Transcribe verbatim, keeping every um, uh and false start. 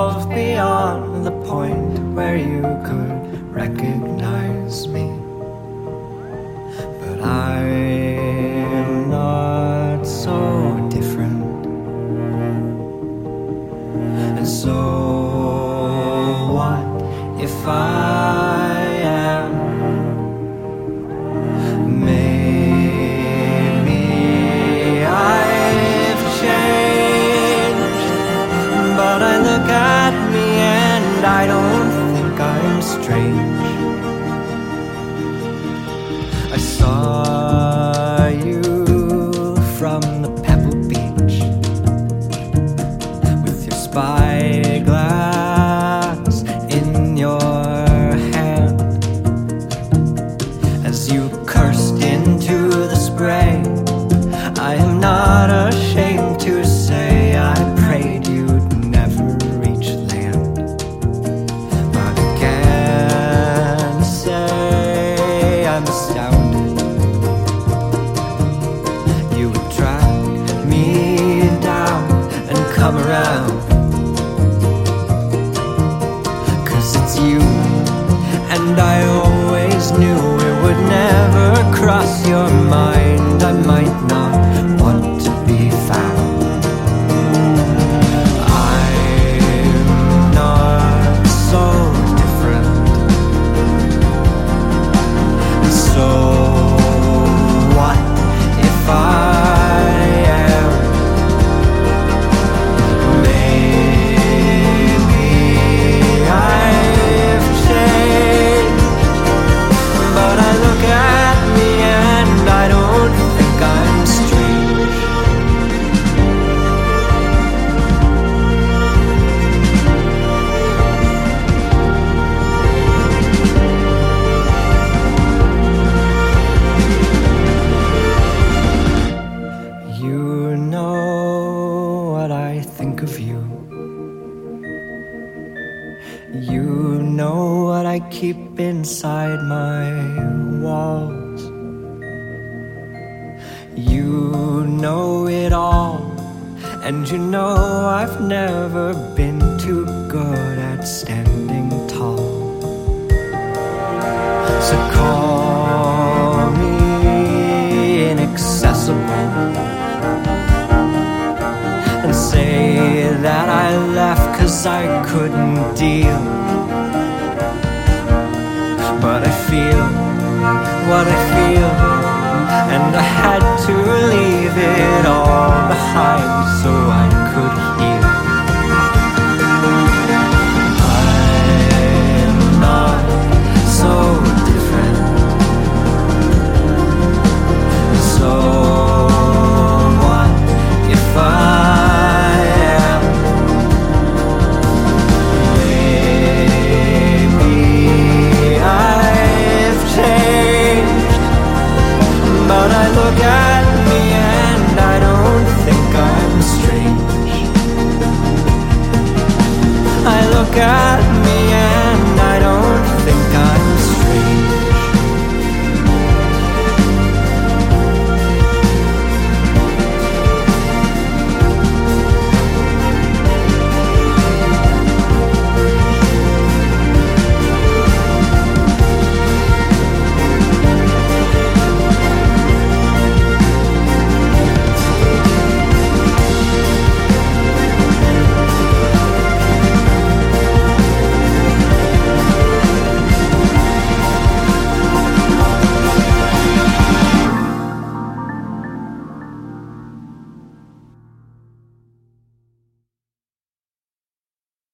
evolved beyond the point where you could recognize me. But I'm not so different. And so what if I am? Maybe I've changed, but I look at me and I don't think I'm strange. I saw you from the pebble beach with your spyglass in your hand as you cursed into the spray. I am not ashamed to say I prayed you'd never reach land, but I can't say I'm astounded. You would drag me down and come around, 'cause it's you, and I always knew it would never cross your mind. I might not want to be found. I'm not so different. So what if I am? Maybe I've changed, but I look at me and I don't think I'm strange. You know what I think of you. You know what I keep inside my walls. You know it all, and you know I've never been too good at standing tall. So call me inaccessible and say that I left 'cause I couldn't deal. But I feel what I feel, and I had to leave it all behind.